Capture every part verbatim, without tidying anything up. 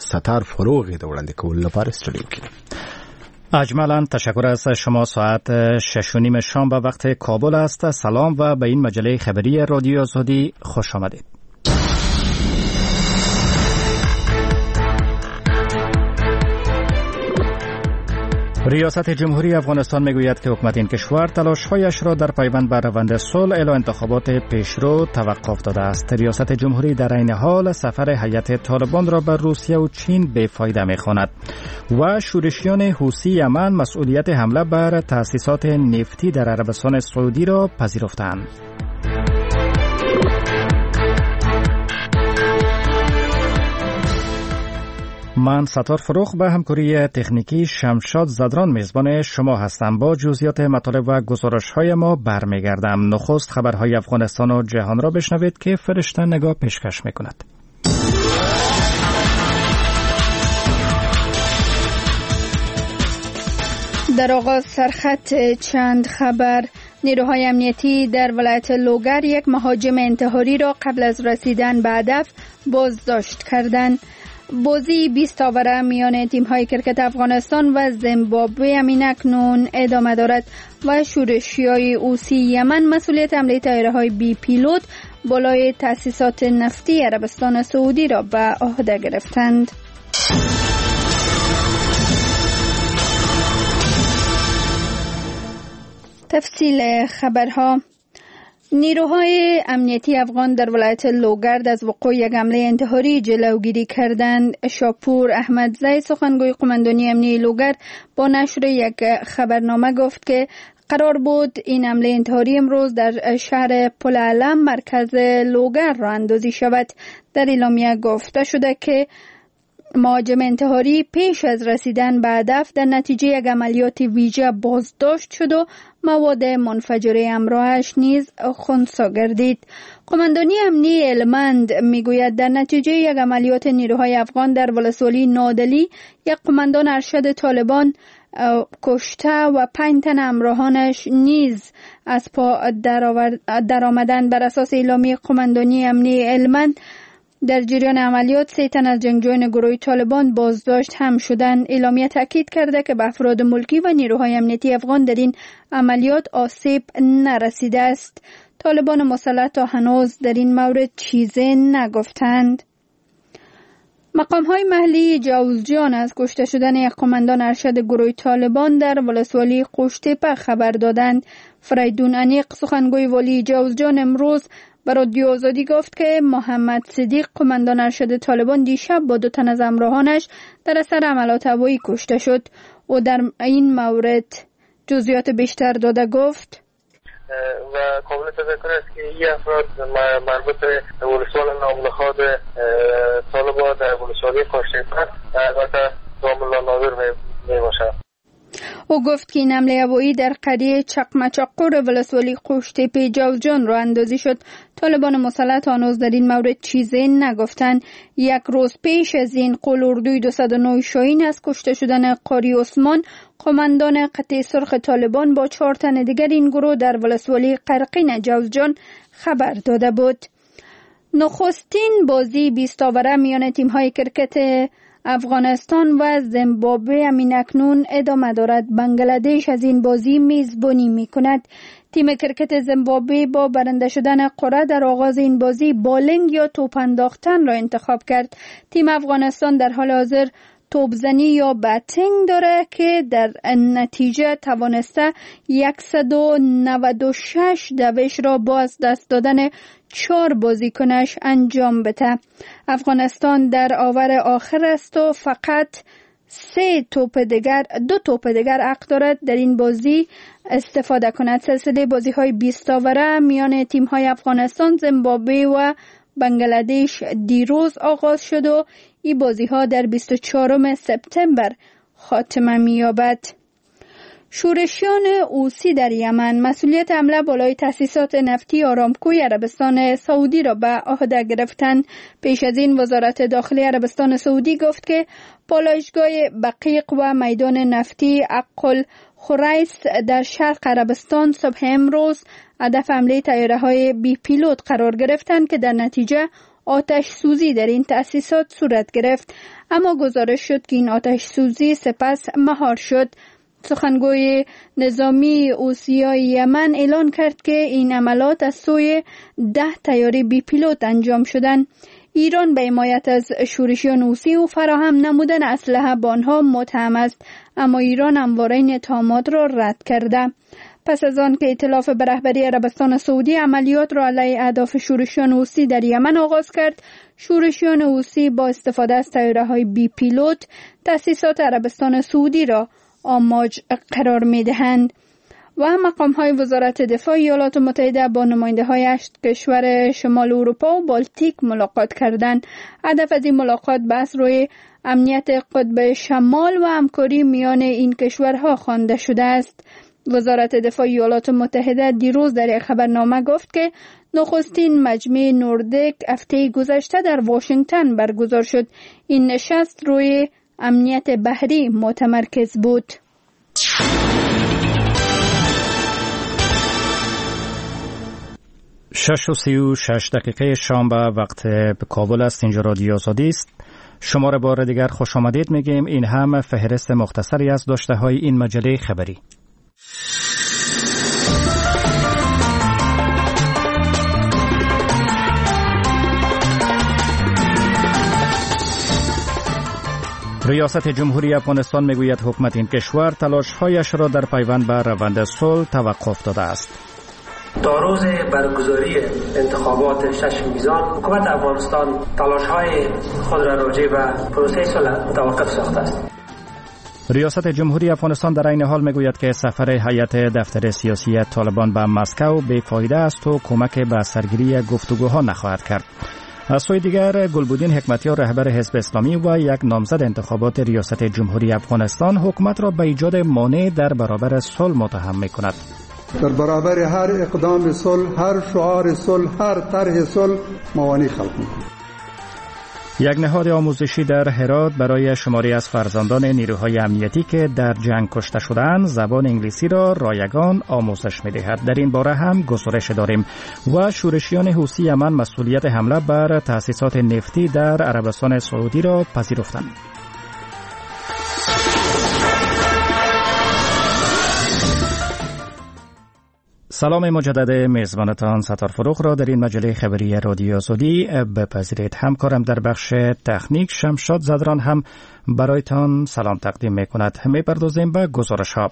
ستار فروغ د وړاندې کولو لپاره استودیو کې. اجمالاً تشکر از شما. ساعت شش و نیم شام به وقت کابل است. سلام و به این مجله خبری رادیو آزادی خوش آمدید. ریاست جمهوری افغانستان میگوید که حکومت این کشور تلاش‌هایش را در پیوند به روند صلح الی انتخابات پیشرو توقف داده است. ریاست جمهوری در این حال سفر هیئت طالبان را به روسیه و چین بی‌فایده می‌خواند و شورشیان حوثی یمن مسئولیت حمله بر تأسیسات نفتی در عربستان سعودی را پذیرفتند. من ستار فروغ به همکاری تکنیکی شمشاد زدران میزبان شما هستم. با جزئیات مطالب و گزارش‌های ما برمیگردم. نخست خبرهای افغانستان و جهان را بشنوید که فرشته نگاه پیشکش میکند. در آغاز سرخط چند خبر. نیروهای امنیتی در ولایت لوگر یک مهاجم انتحاری را قبل از رسیدن به هدف بازداشت کردند. بازی بیست آوره میان تیم‌های کرکت افغانستان و زیمبابوه همین اکنون ادامه دارد و شورشیای حوثی یمن مسئولیت حمله طیاره‌های بی پیلوت بالای تأسیسات نفتی عربستان سعودی را به عهده گرفتند. تفصیل خبرها. نیروهای امنیتی افغان در ولایت لوگرد از وقوع یک حمله انتحاری جلوگیری کردند. شاپور احمدزی سخنگوی قماندانی امنیتی لوگرد با نشر یک خبرنامه گفت که قرار بود این حمله انتحاری امروز در شهر پل علم مرکز لوگرد راه اندازی شود. در اعلامیه گفته شده که مهاجم انتحاری پیش از رسیدن به هدف در نتیجه یک عملیات ویژه بازداشت شد و مواد منفجره همراهش نیز خنثی گردید. قماندانی امنی هلمند میگوید در نتیجه یک عملیات نیروهای افغان در ولسوالی نادلی یک قماندان ارشد طالبان کشته و پنج تن همراهانش نیز از پا در آمدن. بر اساس اعلامیه قماندانی امنی هلمند در جریان عملیات سه تن از جنگجویان گروه طالبان بازداشت هم شدند. اعلامیه تاکید کرده که به افراد ملکی و نیروهای امنیتی افغان در این عملیات آسیب نرسیده است. طالبان مسلح تا هنوز در این مورد چیزی نگفتند. مقام‌های محلی جوزجان از کشته شدن یک قماندان ارشد گروه طالبان در ولسوالی قوشتپه خبر دادند. فریدون انیق سخنگوی والی جوزجان امروز به رادیو آزادی گفت که محمد صدیق قماندان ارشد طالبان دیشب با دو تن از همراهانش در اثر حملات هوایی کشته شد و در این مورد جزئیات بیشتر داده گفت و قابل تذکر است که این افراد مربوط به ولسوال نامنخاد طالبان در ولسوالی قوشتپه البته زاملا نادر می باشد. او گفت که این حمله هوایی در قریه چقمچقور ولسوالی قوشتپه جوزجان را اندازی شد. طالبان مسلح هنوز در این مورد چیزی نگفتند. یک روز پیش از این قول اردوی دویست و نه شاهین از کشته شدن قاری عثمان قماندان قطع سرخ طالبان با چهار تن دیگر این گروه در ولسوالی قرقین جوزجان خبر داده بود. نخستین بازی بیست آوره میان تیم‌های کرکت افغانستان و زیمبابوه همین اکنون ادامه دارد. بنگلادش از این بازی میزبانی می کند. تیم کرکت زیمبابوه با برنده شدن قرعه در آغاز این بازی بالینگ یا توپ انداختن را انتخاب کرد. تیم افغانستان در حال حاضر توپزنی یا باتینگ داره که در نتیجه توانسته صد و نود و شش دوش را با از دست دادن چهار بازیکنش انجام بده. افغانستان در آور آخر است و فقط سه توپ دیگر دو توپ دیگر حق دارد در این بازی استفاده کند. سلسله بازی های بیست آوره میان تیم های افغانستان، زیمبابوه و بنگلادش دیروز آغاز شد و این بازی ها در بیست و چهارم سپتامبر خاتمه می‌یابد. شورشیان حوثی در یمن مسئولیت حمله بالای تأسیسات نفتی آرامکوی عربستان سعودی را به عهده گرفتند. پیش از این وزارت داخلی عربستان سعودی گفت که پالایشگاه بقیق و میدان نفتی عقل خریس در شرق عربستان صبح امروز هدف حمله طیاره‌های بی پیلوت قرار گرفتند که در نتیجه آتش سوزی در این تأسیسات صورت گرفت، اما گزارش شد که این آتش سوزی سپس مهار شد. سخنگوی نظامی حوثیای یمن اعلان کرد که این عملات از سوی ده طیاره بی پیلوت انجام شدند. ایران به حمایت از شورشیان حوثی و فراهم نمودن اسلحه به آنها متهم است، اما ایران همواره این اتهامات را رد کرده. پس از آن که ائتلاف به رهبری عربستان سعودی عملیات را علیه اهداف شورشیان حوثی در یمن آغاز کرد، شورشیان حوثی با استفاده از طیاره‌های بی پیلوت تأسیسات عربستان سعودی را آماج قرار می‌دهند. و مقام‌های وزارت دفاع ایالات متحده با نماینده‌های هشت کشور شمال اروپا و بالتیک ملاقات کردند. هدف از این ملاقات بحث روی امنیت قطب شمال و همکاری میان این کشورها خوانده شده است. وزارت دفاع ایالات متحده دیروز در یک خبرنامه گفت که نخستین مجمع نوردیک هفته گذشته در واشنگتن برگزار شد. این نشست روی امنیت بحری متمرکز بود. شش و سی و شش دقیقه شام به وقت به کابل است. اینجا رادیو آزادی است. شما را بار دیگر خوش آمدید میگیم. این هم فهرست مختصری از داشته های این مجله خبری. ریاست جمهوری افغانستان میگوید حکومت این کشور تلاش‌هایش را در پیوند به روند صلح توقف داده است. تا روز برگزاری انتخابات شش میزان، حکومت افغانستان تلاش‌های خود را راجع به پروسه صلح توقف ساخته است. ریاست جمهوری افغانستان در این حال میگوید که سفر هیئت دفتر سیاسی طالبان به مسکو بی‌فایده است و کمک به سرگیری گفتگوها نخواهد کرد. از سوی دیگر گلبودین حکمتیار رهبر حزب اسلامی و یک نامزد انتخابات ریاست جمهوری افغانستان حکومت را به ایجاد مانع در برابر صلح متهم می‌کند. در برابر هر اقدام صلح، هر شعار صلح، هر طرح صلح موانع خلق می‌کند. یک نهاد آموزشی در هرات برای شماری از فرزندان نیروهای امنیتی که در جنگ کشته شدند زبان انگلیسی را رایگان آموزش می‌دهد. در این باره هم گزارش داریم. و شورشیان حوثی یمن مسئولیت حمله بر تأسیسات نفتی در عربستان سعودی را پذیرفتند. سلام مجدد میزبانتان ستار فروغ را در این مجله خبری رادیو آزادی بپذیرید. همکارم در بخش تکنیک شمشاد زدران هم برایتان سلام تقدیم میکند. میپردازیم به گزارش ها.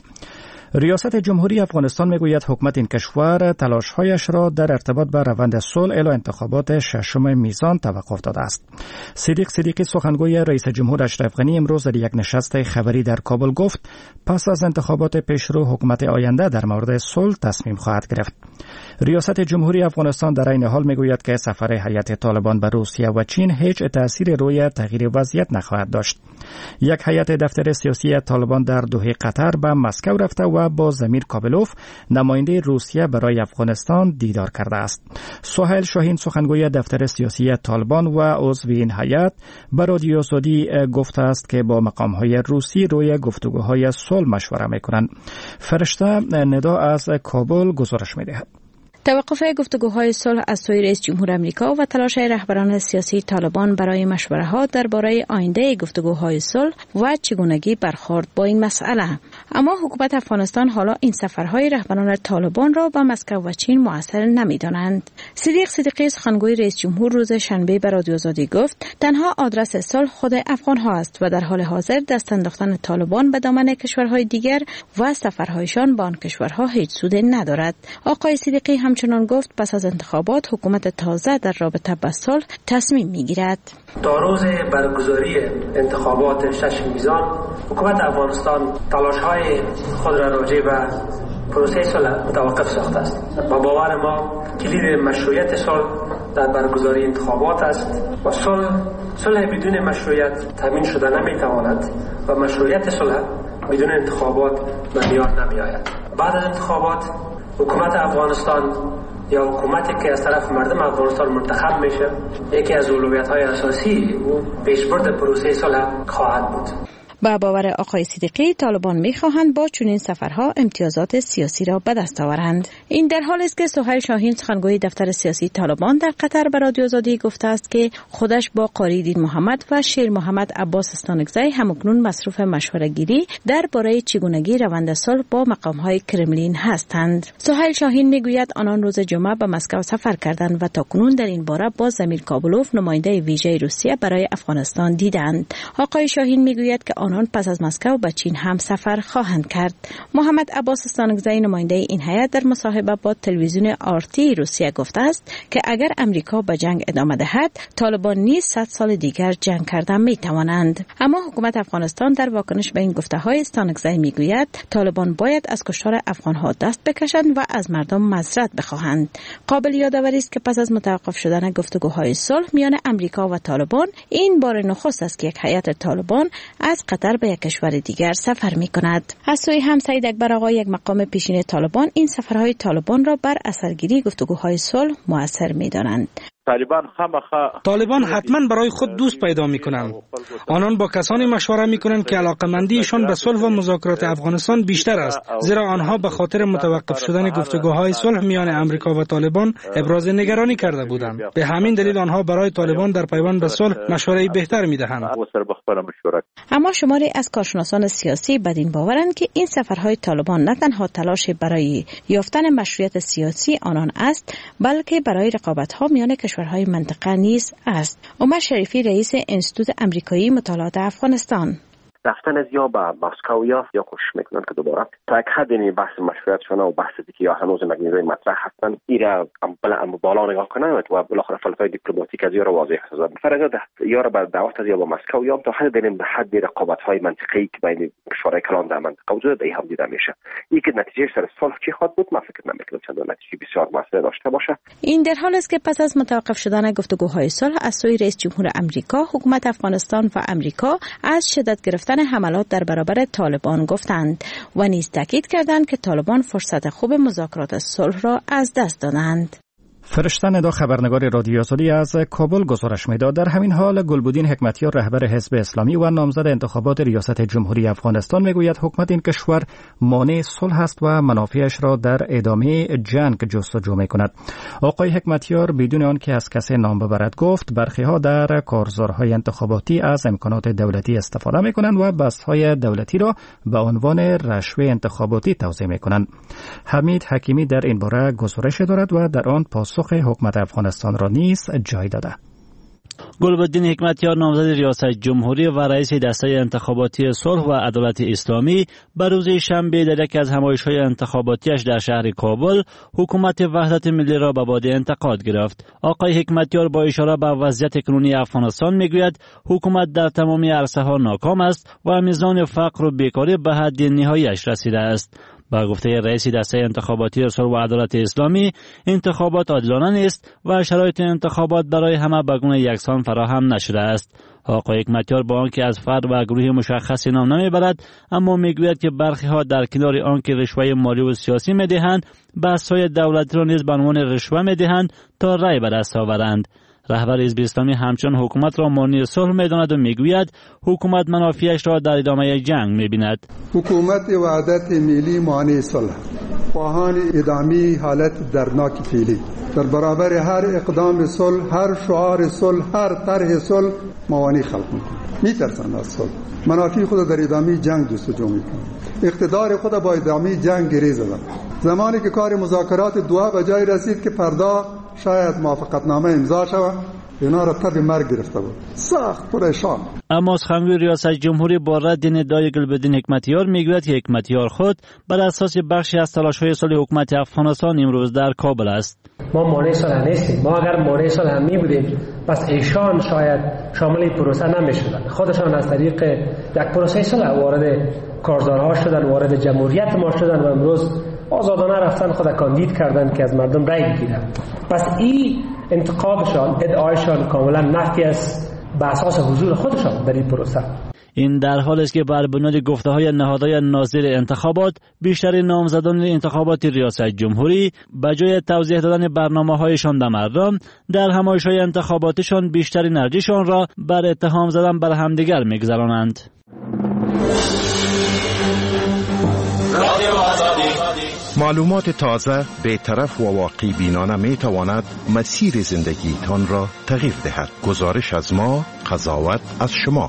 ریاست جمهوری افغانستان میگوید حکومت این کشور تلاش‌هایش را در ارتباط با روند صلح الی انتخابات ششم میزان توقف داده است. صدیق صدیقی سخنگوی رئیس جمهور اشرف غنی امروز در یک نشست خبری در کابل گفت پس از انتخابات پیشرو حکومت آینده در مورد صلح تصمیم خواهد گرفت. ریاست جمهوری افغانستان در این حال میگوید که سفر هیئت طالبان به روسیه و چین هیچ تأثیر روی تغییر وضعیت نخواهد داشت. یک هیئت دفتر سیاسی طالبان در دوحه قطر به مسکو رفته و با زمیر کابلوف نماینده روسیه برای افغانستان دیدار کرده است. سهیل شاهین سخنگوی دفتر سیاسی طالبان و عضو این هیئت به رادیو آزادی گفته است که با مقام‌های روسی روی گفتگوهای صلح مشوره می‌کنند. فرشته ندا از کابل گزارش می‌دهد. توقف گفتگوهای صلح از سوی رئیس جمهور آمریکا و تلاش رهبران سیاسی طالبان برای مشوره‌ها درباره آینده گفتگوهای صلح و چگونگی برخورد با این مسئله. اما حکومت افغانستان حالا این سفرهای رهبران طالبان را به مسکو و چین مؤثر نمی‌دانند. صدیق صدیقی سخنگوی رئیس جمهور روز شنبه به رادیو آزادی گفت تنها آدرس صلح خود افغان‌ها است و در حال حاضر دست انداختن طالبان به دامن کشورهای دیگر و سفرهایشان به آن کشورها هیچ سودی ندارد. آقای صدیقی هم همچنان گفت پس از انتخابات حکومت تازه در رابطه با صلح تصمیم میگیرد. تا روز برگزاری انتخابات شش میزان، حکومت افغانستان تلاش‌های خود را راجع به پروسه صلح توقف ساخته است. با باور ما کلید مشروعیت صلح در برگزاری انتخابات است و صلح صلح بدون مشروعیت تامین شده نمیتواند و مشروعیت صلح بدون انتخابات به میان نمیآید. بعد از انتخابات حکومت افغانستان یا حکومتی که از طرف مردم افغانستان منتخب میشه یکی از اولویت‌های اساسی و پیشبرد پروسه صلح خواهد بود. با باور آقای صدیقی طالبان می‌خواهند با چنین سفرها امتیازات سیاسی را به دست آورند. این در حالی است که سهیل شاهین سخنگوی دفتر سیاسی طالبان در قطر به رادیو آزادی گفته است که خودش با قاری دین محمد و شیر محمد عباس استانکزی همکنون مصروف مشوره‌گیری درباره چگونگی روند صلح با مقام‌های کرملین هستند. سهیل شاهین میگوید آنان روز جمعه به مسکو سفر کردند و تاکنون در این باره با زمیر کابلوف نماینده ویژه روسیه برای افغانستان دیدند. آقای شاهین میگوید که آنان پس از مسکو به چین هم سفر خواهند کرد. محمد عباس استانکزی نماینده این هیئت در مصاحبه با تلویزیون آرتی روسیه گفته است که اگر امریکا به جنگ ادامه دهد طالبان نیز صد سال دیگر جنگ کردن می توانند. اما حکومت افغانستان در واکنش به این گفته‌های استانکزی میگوید طالبان باید از کشتار افغان‌ها دست بکشند و از مردم معذرت بخواهند. قابل یادآوری است که پس از متوقف شدن گفتگوهای صلح میان امریکا و طالبان این بار نخست است که یک هیئت طالبان از قطر به یک کشور دیگر سفر می‌کند. از سوی هم سعید اکبر آقا یک مقام پیشین طالبان این سفرهای طالبان را بر اثرگیری گفتگوهای صلح مؤثر می‌دانند. طالبان حتما برای خود دوست پیدا میکنند. آنان با کسانی مشوره میکنند که علاقمندیشان به صلح و مذاکرات افغانستان بیشتر است، زیرا آنها به خاطر متوقف شدن گفتگوهای صلح میان امریکا و طالبان ابراز نگرانی کرده بودند. به همین دلیل آنها برای طالبان در پیوند به صلح مشوره‌ای بهتر میدهند. اما شماری از کارشناسان سیاسی بدین باورند که این سفرهای طالبان نه تنها تلاش برای یافتن مشروعیت سیاسی آنان است، بلکه برای رقابت‌ها میان کشورهای منطقه نیز است. عمر شریفی رئیس انستیتوت امریکایی مطالعات افغانستان: رفتن از یا به مسکو یا یا کوشش میکنن که دوباره تا یک حد این بحث مشروعیتشون و بحث دیگه یا هنوز مگنیزای مطرح هستن ایرا بالا بالا نگاه کنن و بالاخره فلسفه دیپلماتیک از یا را واضح هست. فرض یا را به دعوت از یا با مسکو یا تا حد داریم به حد رقابت‌های منطقی که بین کشورهای کلان در منطقه وجود داره هم دیده میشه. این که نتیجه سر صلح چی خواهد بود، من فکر نمیکنم چند نتیجه بسیار موثر داشته باشه. این در حالی است که پس از متوقف شدن گفتگوهای صلح از سوی رئیس جمهور آمریکا، حکومت افغانستان و آمریکا از شدت گرفتن حملات در برابر طالبان گفتند و نیز تاکید کردند که طالبان فرصت خوب مذاکرات صلح را از دست دادند. فرشته ندا خبرنگار رادیو آزادی از کابل گزارش میداد. در همین حال گلبدین حکمتیار رهبر حزب اسلامی و نامزد انتخابات ریاست جمهوری افغانستان میگوید حکومت این کشور مانع صلح است و منافعش را در ادامه جنگ جستجو میکند. آقای حکمتیار بدون آنکه از کسی نام ببرد گفت برخی ها در کارزارهای انتخاباتی از امکانات دولتی استفاده میکنند و بست‌های دولتی را به عنوان رشوه انتخاباتی توضیح میکنند. حمید حکیمی در این باره گزارش دارد و در آن پاسخ حکومت افغانستان را نیز جای داده. گلبدین حکمتیار نامزد ریاست جمهوری و رئیس دسته انتخاباتی صلح و عدالت اسلامی بر روز شنبه در یکی از همایش‌های انتخاباتیش در شهر کابل حکومت وحدت ملی را به باد انتقاد گرفت. آقای حکمتیار با اشاره به وضعیت کنونی افغانستان میگوید حکومت در تمام عرصه‌ها ناکام است و میزان فقر و بیکاری به حد نهایی‌اش رسیده است. با گفته رئیس دسته انتخاباتی صلح و عدالت اسلامی، انتخابات عادلانه نیست و شرایط انتخابات برای همه به گونه یکسان فراهم نشده است. آقای حکمتیار با آنکه از فرد و گروه مشخصی نام نمیبرد، اما میگوید که برخی ها در کنار آنکه رشوه مالی و سیاسی میدهند، بحث‌های دولتی را نیز به عنوان رشوه میدهند تا رأی به دست آورند. رهبر حزب اسلامی همچنین حکومت را مانع صلح می‌داند و میگوید حکومت منافعش را در ادامه جنگ می‌بیند. حکومت وحدت ملی مانع صلح، خواهان ادامه حالت درناک فعلی، در برابر هر اقدام صلح، هر شعار صلح، هر طرح صلح موانع خلق می‌کنند. می‌ترسند از صلح، منافع خود در ادامه جنگ جستجو می‌کنند. اقتدار خود با ادامه جنگ گریز دارد. زمانی که کار مذاکرات دعا به جای رسید که فردا شاید موافقتنامه امضا شود، اینا را تب مرگ گرفته بود. سخت پریشان. اما سخنگوی ریاست جمهوری با رد ندای گلبدین حکمتیار میگوید که حکمتیار خود بر اساس بخشی از تلاش‌های صلح حکومت افغانستان امروز در کابل است. ما مانع صلح نیستیم. ما اگر مانع صلح هم می بودیم، پس ایشان شاید شامل پروسه نمی‌شدند. خودشان از طریق یک پروسه صلح وارد کارزارها شدن، وارد جمهوریت ما شدن و امروز آزادانه رفتن خود کاندید کردن که از مردم رأی بگیرن. پس این انتقادشان، ادعایشان کاملا نفی است به اساس حضور خودشان در این پروسه. این در حالی است که بر بنیاد گفته‌های نهادهای ناظر انتخابات، بیشتر نامزدان انتخابات ریاست جمهوری به جای توضیح دادن برنامه‌هایشان به مردم، در همایش‌های انتخاباتیشان بیشتر انرژیشان را بر اتهام زدن بر همدیگر می‌گذرانند. معلومات تازه، بی‌طرف و واقعی بینانه می تواند مسیر زندگیتان را تغییر دهد. گزارش از ما، قضاوت از شما.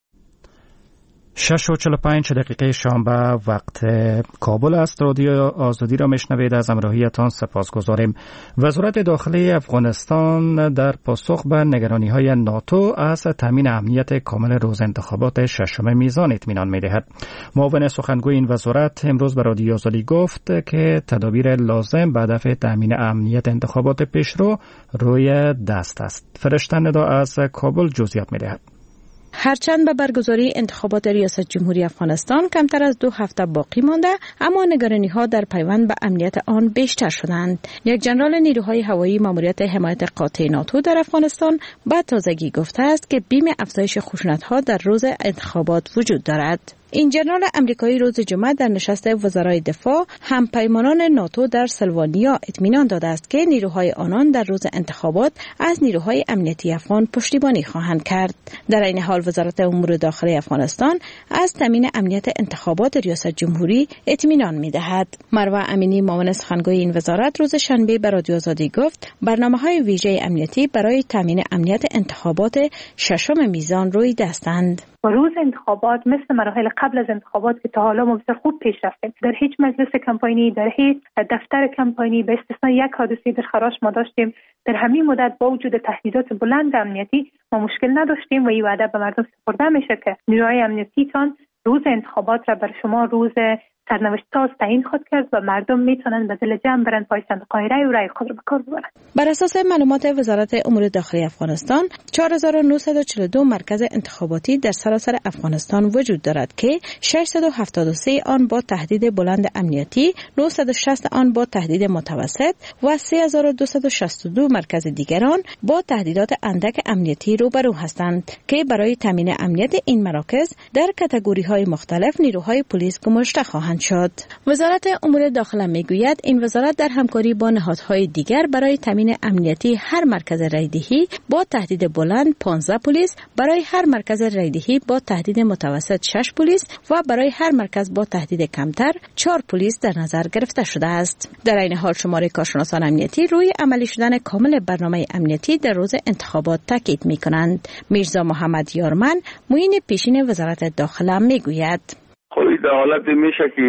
شش و چهل و پنج دقیقه شنبه وقت کابل است. رادیو آزادی را میشنوید. از همراهیتان سپاسگزاریم. وزارت داخلی افغانستان در پاسخ به نگرانی‌های ناتو از تامین امنیت کامل روز انتخابات ششم میزان اطمینان می‌دهد. معاون سخنگوی این وزارت امروز به رادیو آزادی گفت که تدابیر لازم به هدف تامین امنیت انتخابات پیشرو روی دست است. فرشته ندا از کابل جزئیات می‌دهد. هرچند به برگزاری انتخابات ریاست جمهوری افغانستان کمتر از دو هفته باقی مانده، اما نگرانی‌ها در پیوند به امنیت آن بیشتر شدند. یک ژنرال نیروهای هوایی ماموریت حمایت قاطع ناتو در افغانستان به تازگی گفته است که بیم افزایش خشونت‌ها در روز انتخابات وجود دارد. این ژنرال امریکایی روز جمعه در نشست وزرای دفاع همپیمانان ناتو در سلوانیا اطمینان داده است که نیروهای آنان در روز انتخابات از نیروهای امنیتی افغان پشتیبانی خواهند کرد. در این حال وزارت امور داخلی افغانستان از تامین امنیت انتخابات ریاست جمهوری اطمینان می‌دهد. مروه امینی معاون سخنگوی این وزارت روز شنبه به رادیو آزادی گفت برنامه‌های ویژه امنیتی برای تامین امنیت انتخابات ششم میزان روی دستند. و روز انتخابات مثل مراحل قبل از انتخابات که تا حالا ما بسیار خوب پیش رفتیم، در هیچ مجلس کمپاینی، در هیچ دفتر کمپاینی به استثنای یک حادثه در خراش ما داشتیم. در همین مدت با وجود تهدیدات بلند امنیتی ما مشکل نداشتیم و این وعده به مردم سپرده میشه که نیروهای امنیتی تان روز انتخابات را بر شما روز سرنوشت ساز تعیین خود کرد و مردم میتونن به دل جمع برن پای صندوق‌های رای و رای خود را به کار ببرن. بر اساس معلومات وزارت امور داخلی افغانستان، چهار هزار و نهصد و چهل و دو مرکز انتخاباتی در سراسر افغانستان وجود دارد که ششصد و هفتاد و سه آن با تهدید بلند امنیتی، نهصد و شصت آن با تهدید متوسط و سه هزار و دویست و شصت و دو مرکز دیگران با تهدیدات اندک امنیتی روبرو هستند که برای تامین امنیت این مراکز در کاتگوری‌های مختلف نیروهای پلیس گماشته خواهند شد. وزارت امور داخله میگوید این وزارت در همکاری با نهادهای دیگر برای تامین امنیتی هر مرکز رایدهی با تهدید بلند پانزده پلیس، برای هر مرکز رایدهی با تهدید متوسط شش پلیس و برای هر مرکز با تهدید کمتر چهار پلیس در نظر گرفته شده است. در این حال شماره کارشناسان امنیتی روی عملی شدن کامل برنامه امنیتی در روز انتخابات تاکید می‌کنند. میرزا محمد یارمن معین پیشین وزارت داخله میگوید خب در حالت میشه که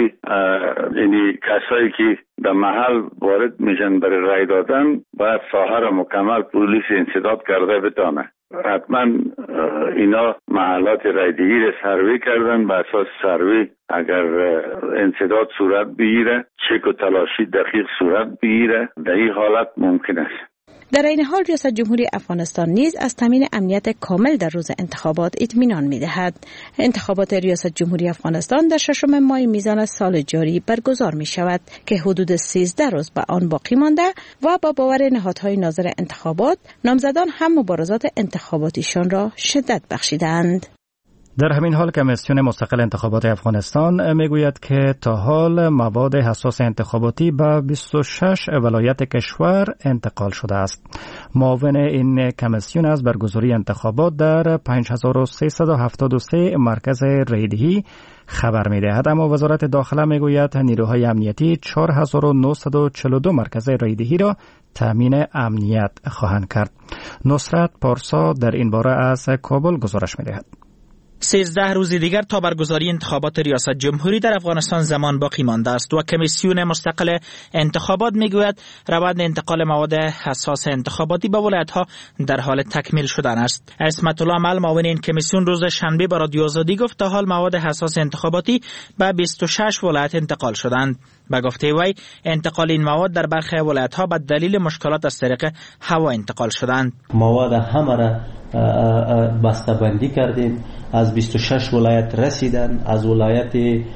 یعنی کسایی که در محل وارد میشن برای رای دادن باید ساحه را مکمل پلیس انسداد کرده بتانه. حتما اینا محلات رایدهی را سروی کردن، به اساس سروی اگر انسداد صورت بگیره، چک و تلاشی دقیق صورت بگیره، در این حالت ممکن است. در این حال ریاست جمهوری افغانستان نیز از تامین امنیت کامل در روز انتخابات اطمینان می‌دهد. انتخابات ریاست جمهوری افغانستان در ششم ماه میزان سال جاری برگزار می‌شود که حدود سیزده روز به آن باقی مانده و با باور نهادهای ناظر انتخابات، نامزدان هم مبارزات انتخاباتیشان را شدت بخشیدند. در همین حال کمیسیون مستقل انتخابات افغانستان میگوید که تا حال مواد حساس انتخاباتی به بیست و شش ولایت کشور انتقال شده است. معاون این کمیسیون از برگزاری انتخابات در پنج هزار و سیصد و هفتاد و سه مرکز رایدهی خبر می‌دهد، اما وزارت داخله میگوید نیروهای امنیتی چهار هزار و نهصد و چهل و دو مرکز رایدهی را تامین امنیت خواهند کرد. نصرت پارسا در این باره از کابل گزارش می‌دهد. سیزده روز دیگر تا برگزاری انتخابات ریاست جمهوری در افغانستان زمان باقی مانده است و کمیسیون مستقل انتخابات میگوید روند انتقال مواد حساس انتخاباتی به ولایت‌ها در حال تکمیل شدن است. عصمت الله مل معاون این کمیسیون روز شنبه به رادیو آزادی گفت تا حال مواد حساس انتخاباتی به بیست و شش ولایت انتقال شدند. به گفته وی انتقال این مواد در برخی ولایت‌ها به دلیل مشکلات از طریق هوا انتقال شدند. مواد همه را بسته‌بندی کردیم، از بیست و شش ولایت رسیدن، از ولایت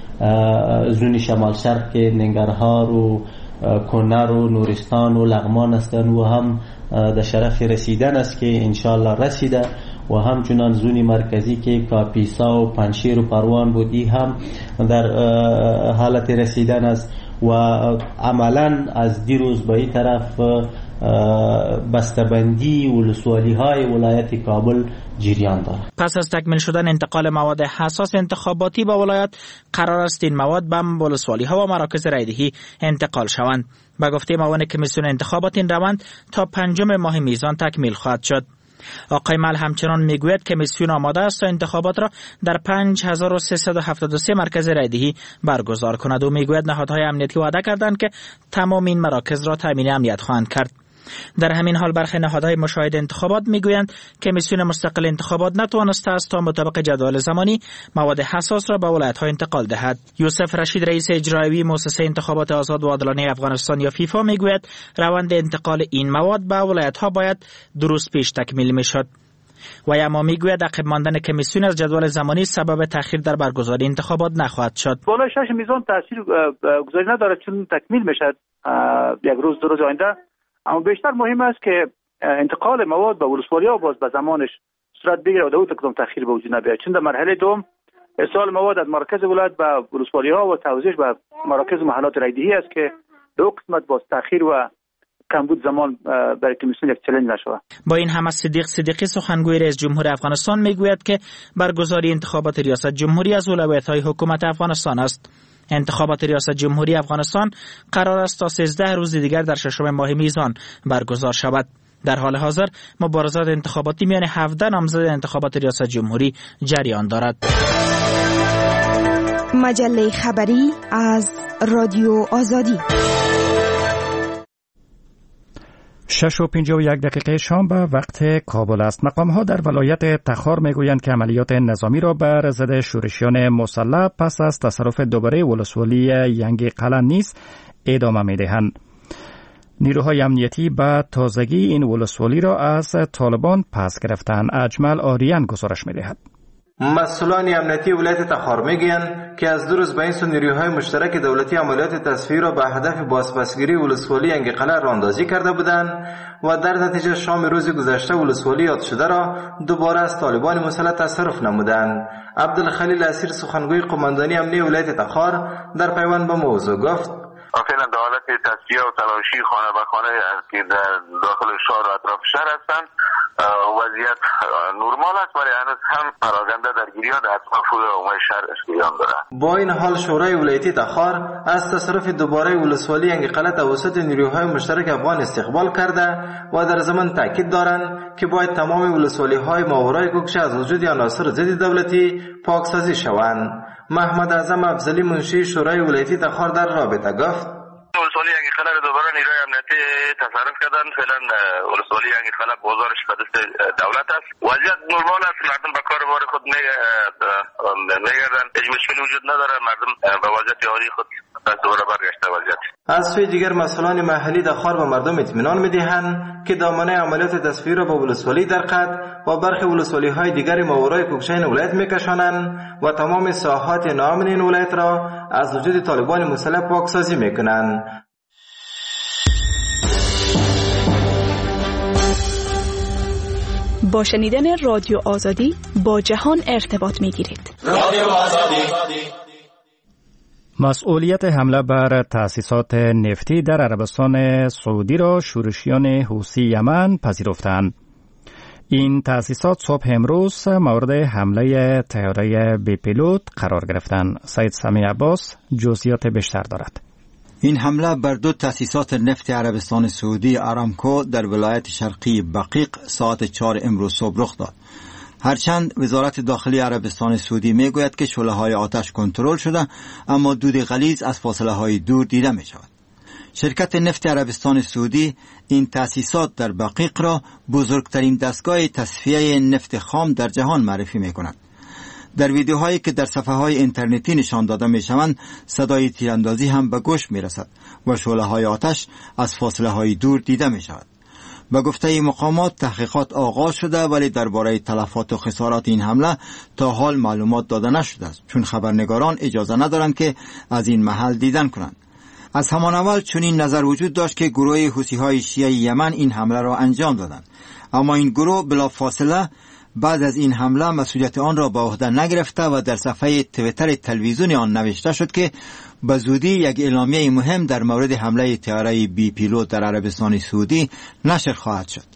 زون شمال شرق که ننگرهار و کنر و نورستان و لغمان هستند و هم در شرف رسیدن است که انشالله رسیده و همچنان زون مرکزی که کاپیسا و پنشیر و پروان بودی هم در حالت رسیدن است و عملا از دیروز به این طرف بسته‌بندی ولسوالی های ولایت کابل جریان داره. پس از تکمیل شدن انتقال مواد حساس انتخاباتی به ولایت، قرار است این مواد به ولسوالی ها و مراکز رایدهی انتقال شوند. به گفته معاون کمیسیون انتخابات، این روند تا پنجم ماه میزان تکمیل خواهد شد. آقای مل همچنان میگوید کمیسیون آماده است تا انتخابات را در پنج هزار و سیصد و هفتاد و سه مرکز رایدهی برگزار کند و میگوید نهادهای امنیتی وعده کردند که تمام این مراکز را تامین امنیت خواهند کرد. در همین حال برخی نهادهای مشاهد انتخابات میگویند کمیسیون مستقل انتخابات نتوانسته است تا مطابق جدول زمانی مواد حساس را به ولایت‌ها انتقال دهد. یوسف رشید، رئیس اجرایی مؤسسه انتخابات آزاد و عادلانه افغانستان یا فیفا، میگوید روند انتقال این مواد به ولایت‌ها باید درست پیش تکمیل میشد. و اما میگوید عقب ماندن کمیسیون از جدول زمانی سبب تأخیر در برگزاری انتخابات نخواهد شد. بالای شش میزان تاثیر گذاری ندارد چون تکمیل میشد یک روز دو روز آینده. اما بیشتر مهم است که انتقال مواد به ولسوالی‌ها باز به زمانش صورت بگیره و در اون کدام تأخیر به وجود نبیاید، چون در مرحله دوم ارسال مواد از مرکز ولایت به ولسوالی‌ها و توزیعش به مراکز و محلات رایدهی است که دو قسمت باز تأخیر و کمبود زمان برای کمیسیون یک چالش نشود. با این همه صدیق صدیقی، سخنگوی رئیس جمهور افغانستان، میگوید که برگزاری انتخابات ریاست جمهوری از اولویت‌های حکومت افغانستان است. انتخابات ریاست جمهوری افغانستان قرار است تا سیزده روز دیگر در ششم ماه میزان برگزار شود. در حال حاضر مبارزات انتخاباتی میان هفده نامزد انتخابات ریاست جمهوری جریان دارد. مجله خبری از رادیو آزادی. شش و پنجاه و یک دقیقه شام به وقت کابل است. مقام ها در ولایت تخار میگویند که عملیات نظامی را بر ضد شورشیان مسلح پس از تصرف دوباره ولسوالی ینگ قلعه نیز ادامه میدهند. نیروهای امنیتی به تازگی این ولسوالی را از طالبان پس گرفتند. اجمل آریان گزارش میدهد. مسئولان امنیتی ولایت تخار میگویند که از دو روز به این سو نیروهای مشترک دولتی عملیات تصفیه را به هدف بازپسگیری ولسوالی ینگ قلعه راهاندازی کرده بودند و در نتیجه شام روز گذشته ولسوالی یاد شده را دوباره از طالبان مسلح تصرف نمودند. عبدالخلیل اسیر، سخنگوی قماندانی امنیتی ولایت تخار، در پیوند به موضوع گفت: فعلا در حالت تصفیه و تلاشی خانه به خانه که در داخل شهر و اطراف شهر هستند. وضعیت نرمال است ولی هنوز هم پراکنده درگیری‌ها در اطراف عمومی شهر اشتیان دارند. با این حال شورای ولایتی تخار از تصرف دوباره ولسوالی ینگ قلعه توسط نیروهای مشترک افغان استقبال کرده و در ضمن تاکید دارند که باید تمام ولسوالی‌های ماورای کوکشه از وجود عناصر ضد دولتی پاکسازی شوند. محمد اعظم افضلی، منشی شورای ولایتی تخار، در رابطه گفت: ولسوالی ینگ قلعه دوباره نیروی امنیتی تصرف کردن. فعلا ولسوالی ینگ قلعه بازارش به دست دولت است. وضعیت نرمال است. مردم به کار بار خود میگردن. هیچ مشکلی وجود نداره. مردم به وضعیت عادی خود دوباره برگشته وضعیت. از سوی دیگر مسئولان محلی تخار به مردم اطمینان میدهند که دامنه عملیات تصفیه را به ولسوالی در قد و برخی ولسوالی های دیگر ماورای کوکشه این ولایت میکشانند و تمام ساحات ناامن این ولایت را از وجود طالبان مسلح پاکسازی میکنند. با شنیدن رادیو آزادی با جهان ارتباط میگیرید. رادیو آزادی. مسئولیت حمله بر تأسیسات نفتی در عربستان سعودی را شورشیان حوثی یمن پذیرفتند. این تأسیسات صبح امروز مورد حمله طیاره بی پیلوت قرار گرفتند. سید سمی عباس جزئیات بیشتر دارد. این حمله بر دو تأسیسات نفت عربستان سعودی آرامکو در ولایت شرقی بقیق ساعت چهار امروز صبح رخ داد. هرچند وزارت داخلی عربستان سعودی میگوید که شعله‌های آتش کنترل شده، اما دود غلیظ از فاصله‌های دور دیده می شود. شرکت نفت عربستان سعودی این تأسیسات در بقیق را بزرگترین دستگاه تصفیه نفت خام در جهان معرفی می کند. در ویدیوهایی که در صفحه‌های اینترنتی نشان داده می‌شوند، صدای تیراندازی هم به گوش می‌رسد و شعله‌های آتش از فاصله‌های دور دیده می‌شود. به گفته مقامات تحقیقات آغاز شده، ولی درباره تلفات و خسارات این حمله تا حال معلومات داده نشده است، چون خبرنگاران اجازه ندارند که از این محل دیدن کنند. از همان اول چنین نظر وجود داشت که گروه حوثی‌های شیعه یمن این حمله را انجام دادند، اما این گروه بلافاصله بعد از این حمله مسئولیت آن را به عهده نگرفته و در صفحه توییتر تلویزیون آن نوشته شد که به زودی یک اعلامیه مهم در مورد حمله طیاره بی پیلوت در عربستان سعودی نشر خواهد شد.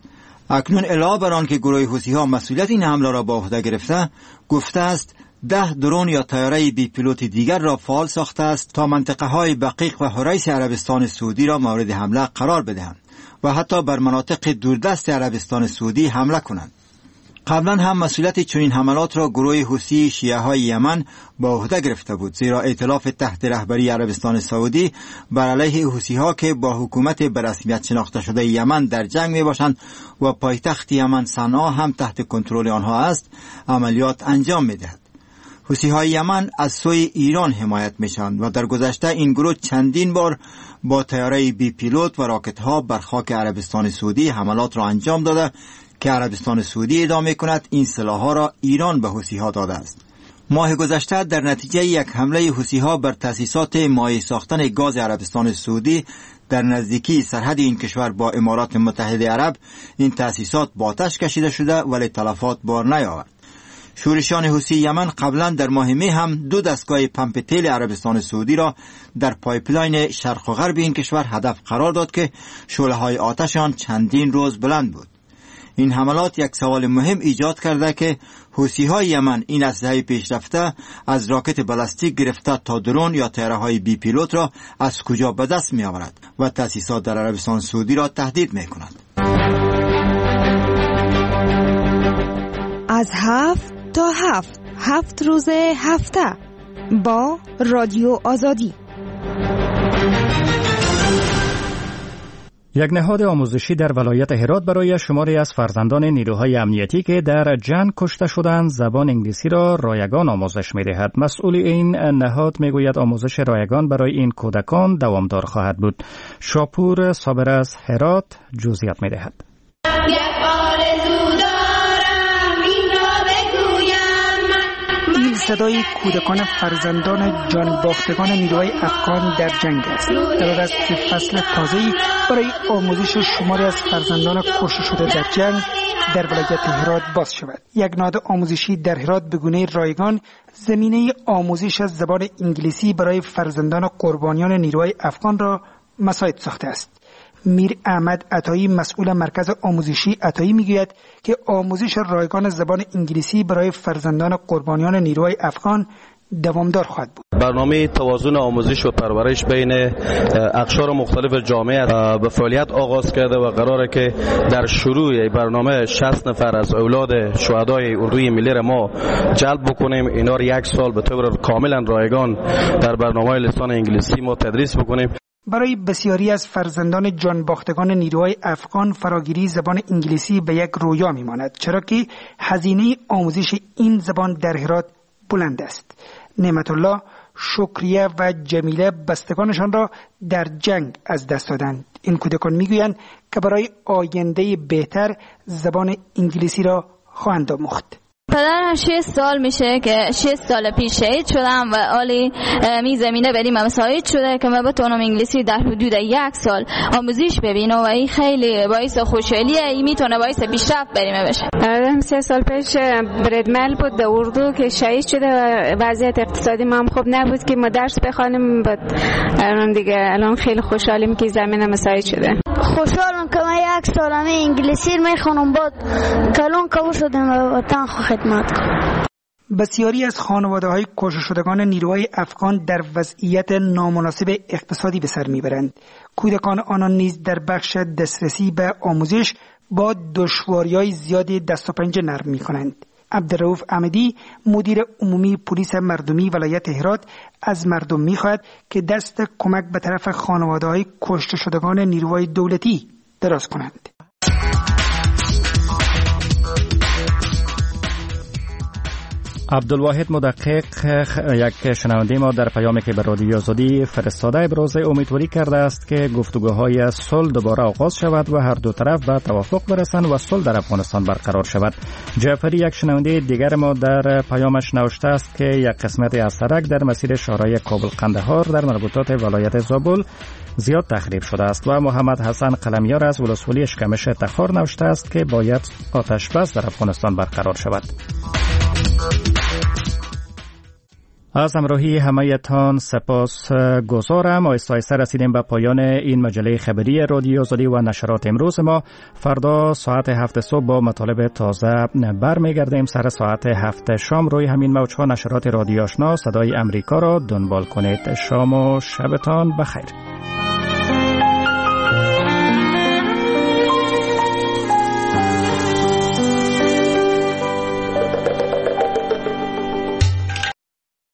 اکنون علاوه بر آن که گروه حوثی‌ها مسئولیت این حمله را به عهده گرفته، گفته است ده درون یا طیاره بی پیلوت دیگر را فعال ساخته است تا منطقه های بقیق و حریث عربستان سعودی را مورد حمله قرار بدهند و حتی بر مناطق دوردست عربستان سعودی حمله کنند. قبلا هم مسئولیت چنین حملات را گروه حوثی شیعه های یمن به عهده گرفته بود، زیرا ائتلاف تحت رهبری عربستان سعودی بر علیه حوثی ها که با حکومت به رسمیت شناخته شده یمن در جنگ می باشند و پایتخت یمن صنعا هم تحت کنترل آنها است، عملیات انجام می دهد. حوثی های یمن از سوی ایران حمایت می شوند و در گذشته این گروه چندین بار با طیاره بی پیلوت و راکت ها بر خاک عربستان سعودی حملات را انجام داده که عربستان سعودی ادعا می‌کند این سلاح‌ها را ایران به حوثی‌ها داده است. ماه گذشته در نتیجه یک حمله حوثی‌ها بر تأسیسات مایع ساختن گاز عربستان سعودی در نزدیکی سرحد این کشور با امارات متحده عرب، این تأسیسات با آتش کشیده شده ولی تلفات بار نیاورد. شورشیان حوثی یمن قبلا در ماه می هم دو دستگاه پمپ تیل عربستان سعودی را در پایپلاین شرق و غرب این کشور هدف قرار داد که شعله‌های آتشان چندین روز بلند بود. این حملات یک سوال مهم ایجاد کرده که حوثی‌های یمن این اسلحه پیشرفته از راکت بالستیک گرفته تا درون یا طیاره‌های بی پیلوت را از کجا به دست می‌آورد و تأسیسات در عربستان سعودی را تهدید می‌کند. از هفت تا هفت هفت روز هفته با رادیو آزادی. یک نهاد آموزشی در ولایت هرات برای شماری از فرزندان نیروهای امنیتی که در جنگ کشته شدند زبان انگلیسی را رایگان آموزش می‌دهد. مسئول این نهاد میگوید آموزش رایگان برای این کودکان دوامدار خواهد بود. شاپور صابر از هرات جزئیات می‌دهد. این صدای کودکان فرزندان جان باختگان نیروهای افغان در جنگ است. قرار است که فصل تازه‌ای برای آموزش شماری از فرزندان کشته شده در جنگ در ولایت هرات باز شود. یک نهاد آموزشی در هرات به گونه رایگان زمینه آموزش از زبان انگلیسی برای فرزندان قربانیان نیروهای افغان را مساعد ساخته است. میر احمد عطایی مسئول مرکز آموزشی عطایی میگوید که آموزش رایگان زبان انگلیسی برای فرزندان قربانیان نیروهای افغان دوامدار خواهد بود. برنامه توازن آموزش و پرورش بین اقشار مختلف جامعه به فعالیت آغاز کرده و قراره که در شروع برنامه شصت نفر از اولاد شهدای اردوی ملی را ما جلب بکنیم. اینا را یک سال به طور کاملا رایگان در برنامه لسان انگلیسی ما تدریس بکنیم. برای بسیاری از فرزندان جانباختگان نیروهای افغان فراگیری زبان انگلیسی به یک رویا میماند، چرا که هزینه آموزش این زبان در هرات بلند است. نعمت الله، شکریه و جمیله بستگانشان را در جنگ از دست دادند. این کودکان میگویند که برای آینده بهتر زبان انگلیسی را خواهند آموخت. پدرم شش سال میشه که شش سال پیش شهید شدم و حالی می زمینه بریم مساعد شده که من بتونم انگلیسی در حدود یک سال آموزش ببینم و این خیلی باعث خوشحالیه. این میتونه باعث پیشرفت بریم بشه. پدرم سه سال پیش بردمل بود در اردو که شهید شده و وضعیت اقتصادی ما هم خوب نبود که ما درس بخوانیم. الان دیگه الان خیلی خوشحالیم که زمینه مساعد شده. خوشحالم که من یک سالانه انگلیسی میخونم، بعد کلون کبور شدم و وطن خدمت کنم. بسیاری از خانواده‌های کشته شدگان نیروهای افغان در وضعیت نامناسب اقتصادی به سر میبرند. کودکان آنان نیز در بخش دسترسی به آموزش با دشواری‌های زیادی دست و پنجه نرم میکنند. عبدالرؤوف احمدی مدیر عمومی پلیس مردمی ولایت هرات از مردم میخواهد که دست کمک به طرف خانواده‌های کشته شدگان نیروهای دولتی دراز کنند. عبدالواحد مدقق یک شنونده ما در پیامی که به رادیو آزادی فرستاده ابراز امیدواری کرده است که گفتگوهای صلح دوباره آغاز شود و هر دو طرف به توافق برسند و صلح در افغانستان برقرار شود. جعفری یک شنونده دیگر ما در پیامش نوشته است که یک قسمت از سرک در مسیر شهرهای کابل قندهار در مربوطات ولایت زابل زیاد تخریب شده است و محمد حسن قلمیار از ولسوالی اشکمش تخار نوشته است که باید آتش بس در افغانستان برقرار شود. از همراهی همه‌تان سپاس گزارم. آیسته آیسته رسیدیم به پایان این مجله خبری رادیو آزادی و نشرات امروز ما. فردا ساعت هفت صبح با مطالب تازه برمیگردیم. سر ساعت هفت شام روی همین موج‌ها نشرات رادیو آشنا صدای امریکا را دنبال کنید. شام و شبتان بخیر.